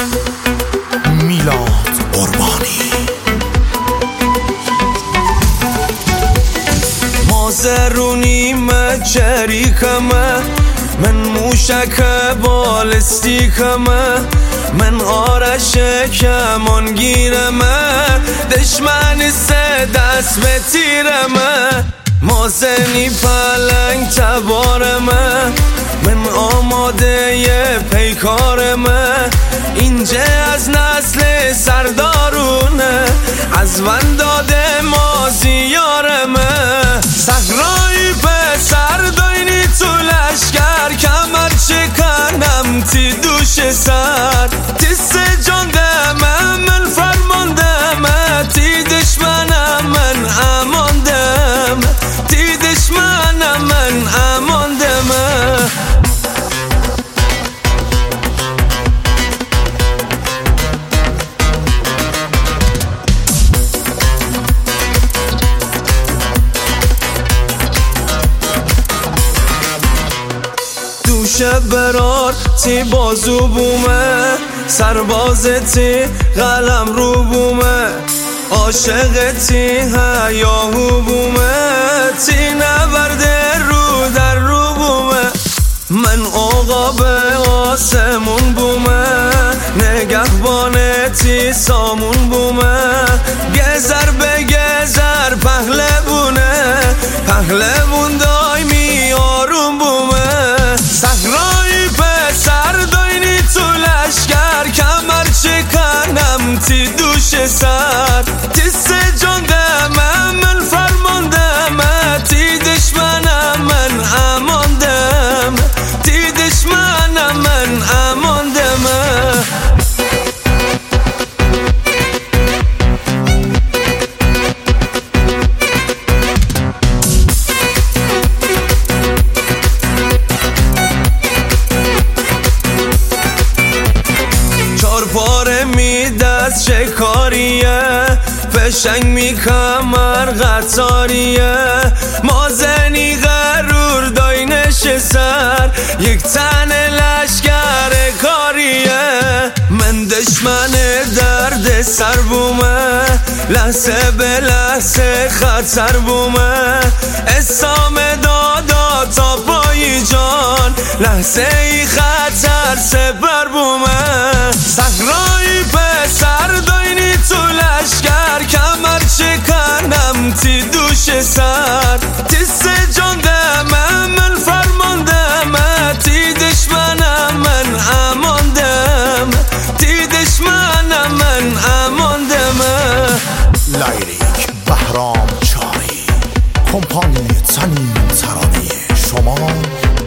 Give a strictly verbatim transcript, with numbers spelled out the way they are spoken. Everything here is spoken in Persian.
میلاد قربانی. مازرونیم چریکمه، من موشک بالستیکمه، من آرش کمانگیرمه، دشمن سه دست به تیرمه، مازنی پلنگ تبارمه، من آماده پیکارمه، اینجا از نسل سردارونه، از ونداد مازیارمه، صحرایی پسر داینی تو لشکر، کمر چکنم تی دوش سر، تی سجان دمه من فرماندمه، تی دشمنم من اماندم، تی دشمنم من اماندمه. دوشه برار تی بازو بومه، سرباز تی قلم رو بومه، عاشق تی هیاهو بومه، تی نبرده رو در رو بومه، من آقا به آسمون بومه، نگهبان تی سامون بومه، گذر به گذر پهلوونه، پهلوون دایمی آروم بومه، صحرایی پسر داینی تو لشکر، کمر چکنم تی دوش سر، تی سجان دمه من فرماندمه، تی دشمنم من اماندم، تی دشمنم من اماندمه. پاره می دست شکاریه، پشنگ می کمر قطاریه، مازنی غرور داینش سر، یک تن لشکر کاریه، من دشمن درد سر بومه، لحظه به لحظه خطر بومه، اسام دادا تا پای جان، لحظه ای خطر سپر بومه، صحرایی پسر داینی تو لشکر، کمر چکنم تی دوش سر، تی سجان دمه من فرماندمه، تی دشمنم من اماندم، تی دشمنم من اماندمه. لیریک بهرام چاری، کمپانی تنین ترانه شما